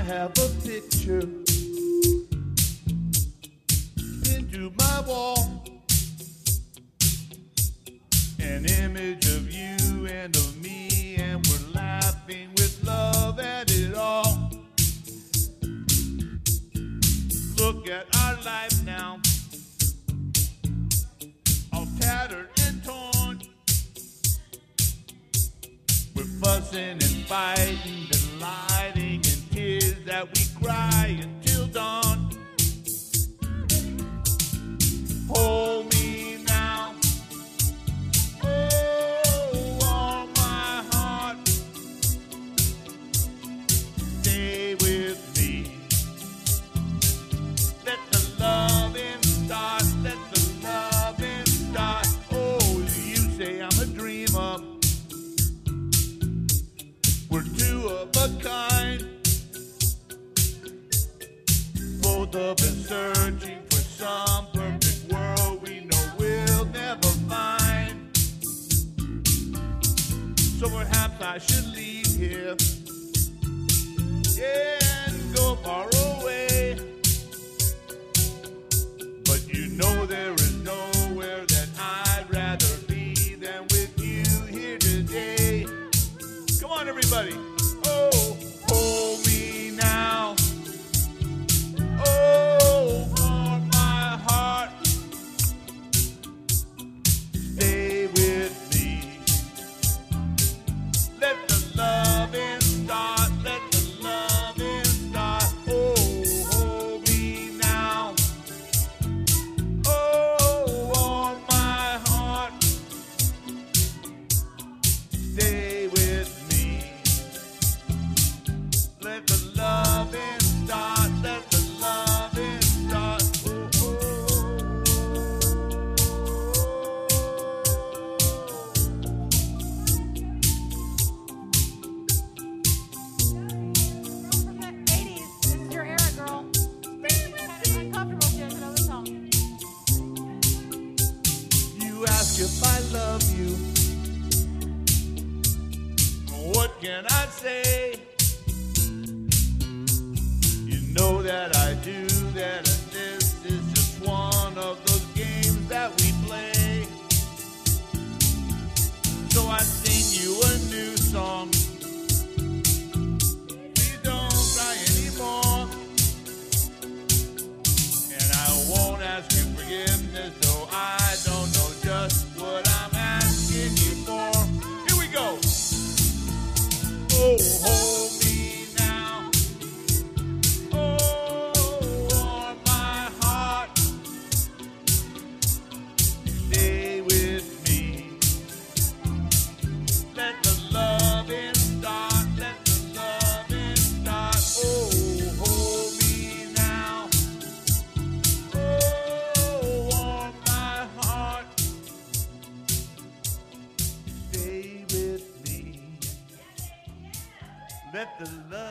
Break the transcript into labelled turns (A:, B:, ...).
A: have a picture pinned to my wall, an image of you and of me, and we're laughing with love at it all. Look at our life now, all tattered and torn. We're fussing and fighting, delighting in tears that we cry until dawn. Hold me now, oh, all my heart. Stay with me. Let the loving start, let the loving start. Oh, you say I'm a dreamer. We're two of a kind. Both of us searching for some perfect world we know we'll never find. So perhaps I should leave here, yeah, and go far away. But you know there is nowhere that I'd rather be than with you here today. Come on, everybody. Oh, hold me now. Oh, warm my heart. Stay with me. Let the loving start. Let the loving start. Oh, hold me now. Oh, warm my heart. Stay with me. Let the loving start. Let the loving start. Oh,
B: Girl from the 80s. This is your era, girl. Kind of uncomfortable if there's another song.
A: You ask if I love you. What can I say? You know that I do, that this is just one of those games that we play. So I sing you a new song. Please don't cry anymore. And I won't ask you forgiveness, though I don't know just what I'm asking you for. Here we go. Oh, hold me now. Oh, warm my heart. Stay with me. Let the loving start. Let the loving start. Oh, hold me now. Oh, warm my heart. Stay with me. Let the love